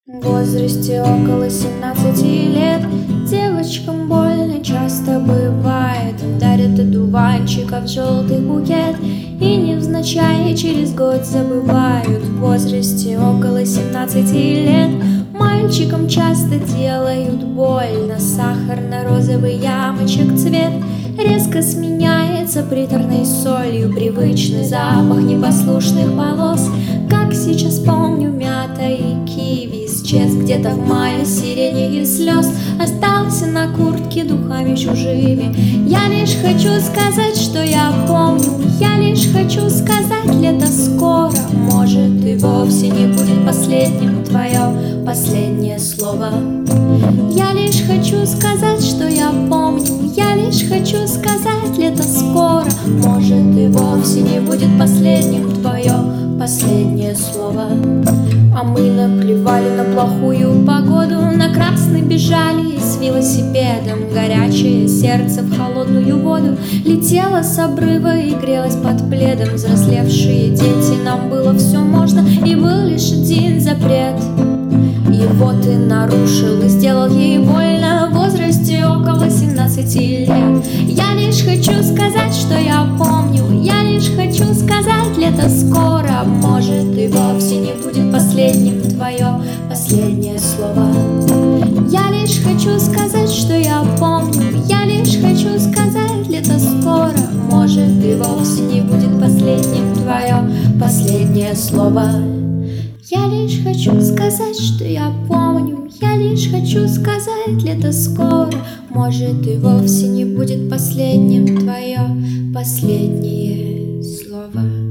В возрасте около 17 лет девочкам больно часто бывает. Им дарят одуванчиков желтый букет и невзначай через год забывают. В возрасте около 17 лет мальчикам часто делают больно. Сахарно-розовый ямочек цвет резко сменяется приторной солью. Привычный запах непослушных волос, как сейчас помню, мята и киви. Исчез где-то в мае сирени слез, остался на куртке духами чужими. Я лишь хочу сказать, что я помню. Я лишь хочу сказать, лето скоро. Может, и вовсе не будет последним твое последнее слово. Я лишь хочу сказать, что я помню. Я лишь хочу сказать, лето скоро. Может, и вовсе не будет последним твое последнее слово. А мы наплевали на плохую погоду, на красный бежали с велосипедом. Горячее сердце в холодную воду летело с обрыва и грелось под пледом. Взрослевшие дети, нам было все можно, и был лишь один запрет. Его ты нарушил и сделал ей больно в возрасте около 17 лет. Я лишь хочу сказать, что я помню. Я лишь хочу сказать, лето скоро. Может, и вовсе не будет последним твое последнее слово. Я лишь хочу сказать, что я помню. Я лишь хочу сказать, лето скоро. Может, и вовсе не будет последним твое последнее слово. Я лишь хочу сказать, что я помню. Я лишь хочу сказать, лето скоро. Может, и вовсе не будет последним твое последнее слово.